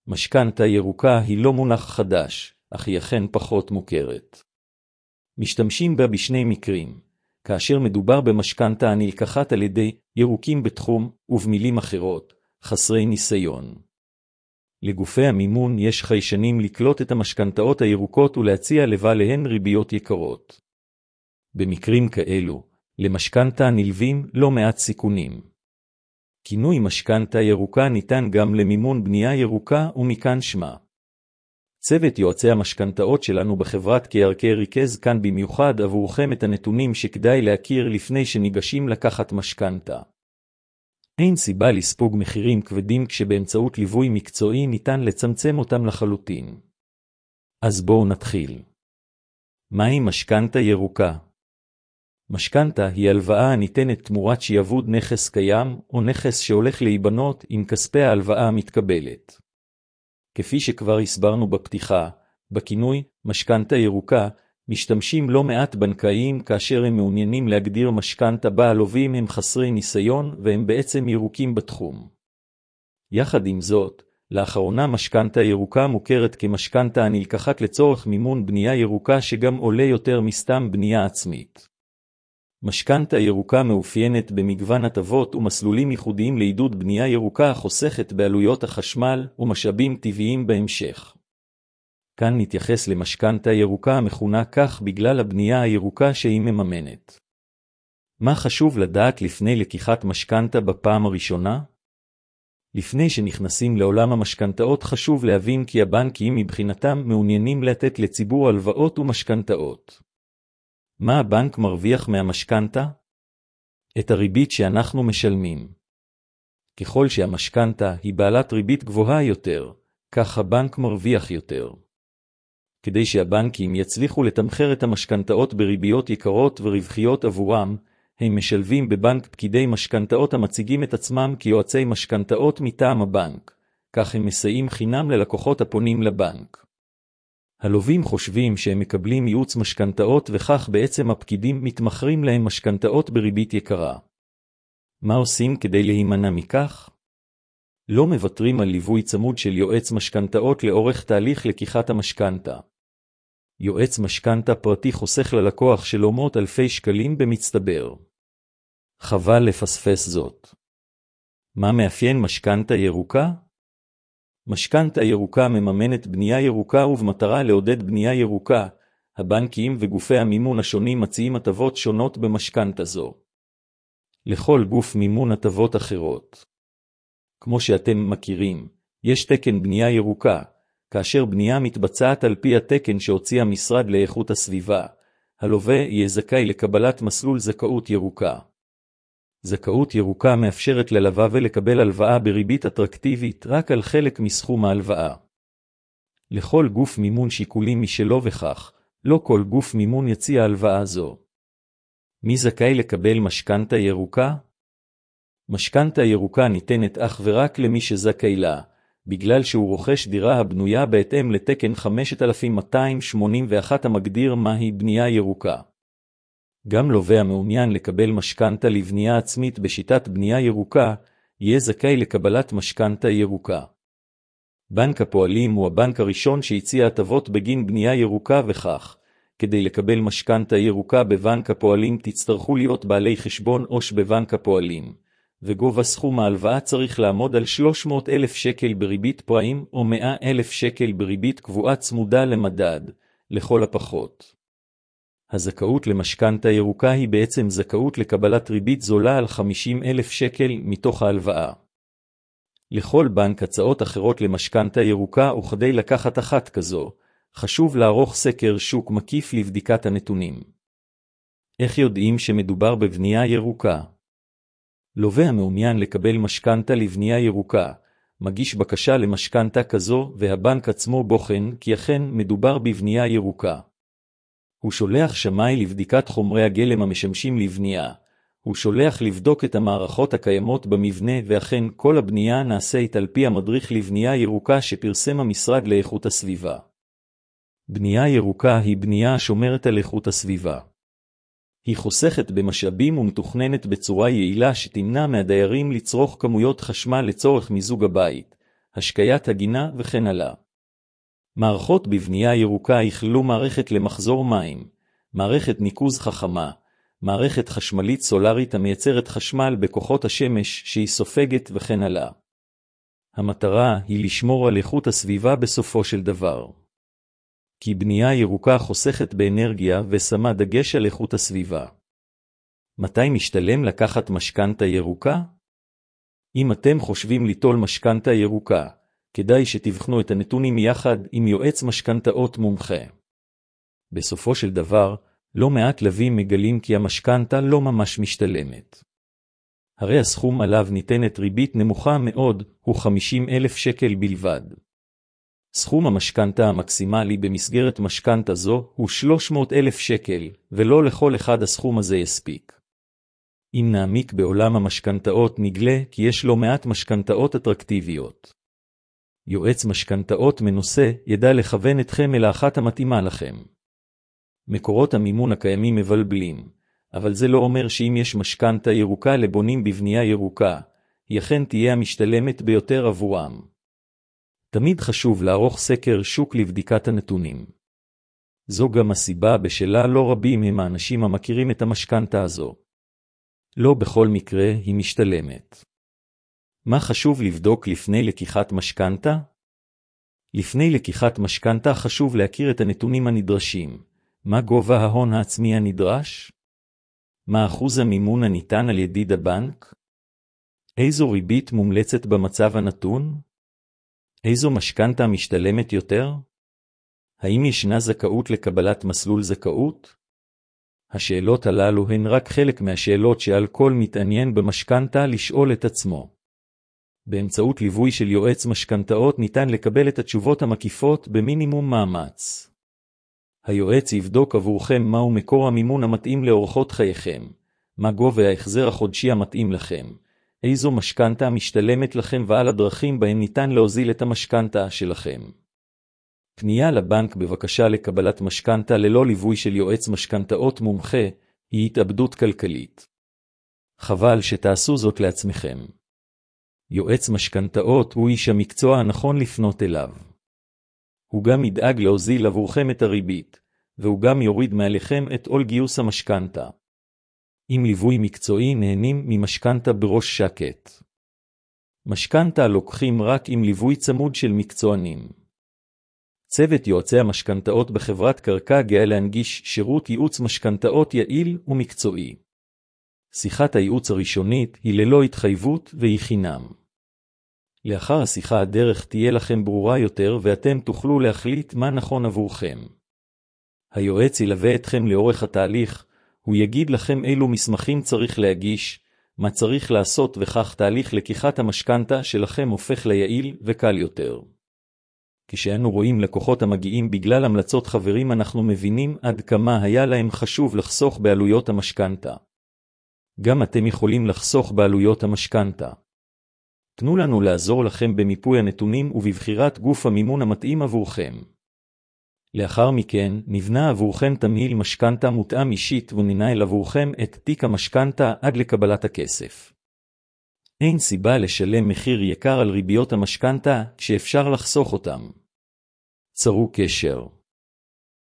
משכנתה ירוקה היא לא מונח חדש, אך היא אכן פחות מוכרת. משתמשים בה בשני מקרים, כאשר מדובר במשכנתה הנלקחת על ידי ירוקים בתחום, ובמילים אחרות, חסרי ניסיון. לגופי המימון יש חיישנים לקלוט את המשכנתאות הירוקות ולהציע לבעליהן ריביות יקרות. במקרים כאלו, למשכנתה נלווים לא מעט סיכונים. כינוי משכנתה ירוקה ניתן גם למימון בנייה ירוקה ומכאן שמה. צוות יועצי המשכנתאות שלנו בחברת KRK ריכז כאן במיוחד עבורכם את הנתונים שכדאי להכיר לפני שניגשים לקחת משכנתה. אין סיבה לספוג מחירים כבדים כשבאמצעות ליווי מקצועי ניתן לצמצם אותם לחלוטין. אז בואו נתחיל. מהי משכנתה ירוקה? משכנתה היא הלוואה הניתנת תמורת שיעבוד נכס קיים או נכס שהולך להיבנות עם כספי ההלוואה המתקבלת. כפי שכבר הסברנו בפתיחה, בכינוי משכנתה ירוקה משתמשים לא מעט בנקאים כאשר הם מעוניינים להגדיר משכנתה בה הלווים הם חסרי ניסיון והם בעצם ירוקים בתחום. יחד עם זאת, לאחרונה משכנתה ירוקה מוכרת כמשכנתה הנלקחת לצורך מימון בנייה ירוקה שגם עולה יותר מסתם בנייה עצמית. משכנתה ירוקה מאופיינת במגוון הטבות ומסלולים ייחודיים לעידוד בנייה ירוקה החוסכת בעלויות החשמל ומשאבים טבעיים בהמשך. כאן נתייחס למשכנתה ירוקה המכונה כך בגלל הבנייה הירוקה שהיא מממנת. מה חשוב לדעת לפני לקיחת משכנתה בפעם הראשונה? לפני שנכנסים לעולם המשכנתאות חשוב להבין כי הבנקים מבחינתם מעוניינים לתת לציבור הלוואות ומשכנתאות. מה הבנק מרוויח מהמשכנתה? את הריבית שאנחנו משלמים. ככל שהמשכנתה היא בעלת ריבית גבוהה יותר, כך הבנק מרוויח יותר. כדי שהבנקים יצליחו לתמחר את המשכנתאות בריביות יקרות ורווחיות עבורם, הם משלבים בבנק פקידי משכנתאות המציגים את עצמם כיועצי משכנתאות מטעם הבנק, כך הם מסייעים חינם ללקוחות הפונים לבנק. הלווים חושבים שהם מקבלים ייעוץ משכנתאות וכך בעצם הפקידים מתמחרים להם משכנתאות בריבית יקרה. מה עושים כדי להימנע מכך? לא מוותרים על ליווי צמוד של יועץ משכנתאות לאורך תהליך לקיחת המשכנתה. יועץ משכנתה פרטי חוסך ללקוח שלו מאות אלפי שקלים במצטבר. חבל לפספס זאת. מה מאפיין משכנתה ירוקה? משכנתה ירוקה מממנת בנייה ירוקה ובמטרה לעודד בנייה ירוקה, הבנקים וגופי המימון השונים מציעים הטבות שונות במשכנתה זו. לכל גוף מימון הטבות אחרות. כמו שאתם מכירים, יש תקן בנייה ירוקה, כאשר בנייה מתבצעת על פי התקן שהוציא המשרד לאיכות הסביבה, הלווה יהיה זכאי לקבלת מסלול זכאות ירוקה. זכאות ירוקה מאפשרת ללווה ולקבל הלוואה בריבית אטרקטיבית רק על חלק מסכום ההלוואה. לכל גוף מימון שיקולים משלו וכך, לא כל גוף מימון יציע הלוואה זו. מי זכאי לקבל משכנתה ירוקה? משכנתה ירוקה ניתנת אך ורק למי שזכאי לה, בגלל שהוא רוכש דירה הבנויה בהתאם לתקן 5281 המגדיר מהי בנייה ירוקה. גם לווה המעוניין לקבל משכנתה לבנייה עצמית בשיטת בנייה ירוקה, יהיה זכאי לקבלת משכנתה ירוקה. בנק הפועלים הוא הבנק הראשון שהציע הטבות בגין בנייה ירוקה וכך, כדי לקבל משכנתה ירוקה בבנק הפועלים תצטרכו להיות בעלי חשבון עו"ש בבנק הפועלים, וגובה סכום ההלוואה צריך לעמוד על 300,000 שקל בריבית פריים או 100,000 שקל בריבית קבועה צמודה למדד, לכל הפחות. הזכאות למשכנתה ירוקה היא בעצם זכאות לקבלת ריבית זולה על 50,000 שקל מתוך ההלוואה. לכל בנק הצעות אחרות למשכנתה ירוקה וכדי לקחת אחת כזו, חשוב לערוך סקר שוק מקיף לבדיקת הנתונים. איך יודעים שמדובר בבנייה ירוקה? לווה המעוניין לקבל משכנתה לבנייה ירוקה, מגיש בקשה למשכנתה כזו והבנק עצמו בוחן כי אכן מדובר בבנייה ירוקה. הוא שולח שמאי לבדיקת חומרי הגלם המשמשים לבנייה. הוא שולח לבדוק את המערכות הקיימות במבנה ואכן כל הבנייה נעשית על פי המדריך לבנייה ירוקה שפרסם המשרד לאיכות הסביבה. בנייה ירוקה היא בנייה השומרת על איכות הסביבה. היא חוסכת במשאבים ומתוכננת בצורה יעילה שתמנע מהדיירים לצרוך כמויות חשמל לצורך מיזוג הבית. השקיית הגינה וכן הלאה. מערכות בבנייה ירוקה יכללו מערכת למחזור מים, מערכת ניקוז חכמה, מערכת חשמלית סולרית המייצרת חשמל בכוחות השמש שהיא סופגת וכן הלאה. המטרה היא לשמור על איכות הסביבה בסופו של דבר. כי בנייה ירוקה חוסכת באנרגיה ושמה דגש על איכות הסביבה. מתי משתלם לקחת משכנתה ירוקה? אם אתם חושבים ליטול משכנתה ירוקה, כדאי שתבחנו את הנתונים יחד עם יועץ משכנתאות מומחה. בסופו של דבר, לא מעט לווים מגלים כי המשכנתה לא ממש משתלמת. הרי הסכום עליו ניתנת ריבית נמוכה מאוד הוא 50,000 שקל בלבד. סכום המשכנתה המקסימלי במסגרת משכנתה זו הוא 300,000 שקל, ולא לכל אחד הסכום הזה יספיק. אם נעמיק בעולם המשכנתאות נגלה כי יש לא מעט משכנתאות אטרקטיביות. יועץ משכנתאות מנוסה ידע לכוון אתכם אל האחת המתאימה לכם. מקורות המימון הקיימים מבלבלים, אבל זה לא אומר שאם יש משכנתה ירוקה לבונים בבנייה ירוקה, היא אכן תהיה המשתלמת ביותר עבורם. תמיד חשוב לערוך סקר שוק לבדיקת הנתונים. זו גם הסיבה בשלה לא רבים הם האנשים המכירים את המשכנתה הזו. לא בכל מקרה היא משתלמת. מה חשוב לבדוק לפני לקיחת משכנתה? לפני לקיחת משכנתה חשוב להכיר את הנתונים הנדרשים. מה גובה ההון העצמי הנדרש? מה אחוז המימון הניתן על ידי הבנק? איזו ריבית מומלצת במצב הנתון? איזו משכנתה משתלמת יותר? האם ישנה זכאות לקבלת מסלול זכאות? השאלות הללו הן רק חלק מהשאלות שעל כל מתעניין במשכנתה לשאול את עצמו. באמצעות ליווי של יועץ משכנתאות ניתן לקבל את התשובות המקיפות במינימום מאמץ. היועץ יבדוק עבורכם מהו מקור המימון המתאים לאורחות חייכם, מה גובה ההחזר החודשי המתאים לכם, איזו משכנתה משתלמת לכם ועל הדרכים בהם ניתן להוזיל את המשכנתה שלכם. פנייה לבנק בבקשה לקבלת משכנתה ללא ליווי של יועץ משכנתאות מומחה היא התאבדות כלכלית. חבל שתעשו זאת לעצמכם. יועץ משכנתאות הוא איש המקצוע הנכון לפנות אליו. הוא גם ידאג להוזיל עבורכם את הריבית, והוא גם יוריד מעליכם את עול גיוס המשכנתה. עם ליווי מקצועי נהנים ממשכנתה בראש שקט. משכנתה לוקחים רק עם ליווי צמוד של מקצוענים. צוות יועצי המשכנתאות בחברת קרקע גאה להנגיש שירות ייעוץ משכנתאות יעיל ומקצועי. שיחת הייעוץ הראשונית היא ללא התחייבות והיא חינם. לאחר השיחה הדרך תהיה לכם ברורה יותר ואתם תוכלו להחליט מה נכון עבורכם. היועץ ילווה אתכם לאורך התהליך, הוא יגיד לכם אילו מסמכים צריך להגיש, מה צריך לעשות וכך תהליך לקיחת המשכנתה שלכם הופך ליעיל וקל יותר. כשאנו רואים לקוחות המגיעים בגלל המלצות חברים אנחנו מבינים עד כמה היה להם חשוב לחסוך בעלויות המשכנתה. גם אתם יכולים לחסוך בעלויות המשכנתה. תנו לנו לעזור לכם במיפוי הנתונים ובבחירת גוף המימון המתאים עבורכם. לאחר מכן נבנה עבורכם תמהיל משכנתה מותאם אישית וננהל עבורכם את תיק המשכנתה עד לקבלת הכסף. אין סיבה לשלם מחיר יקר על ריביות המשכנתה כשאפשר לחסוך אותם. צרו קשר.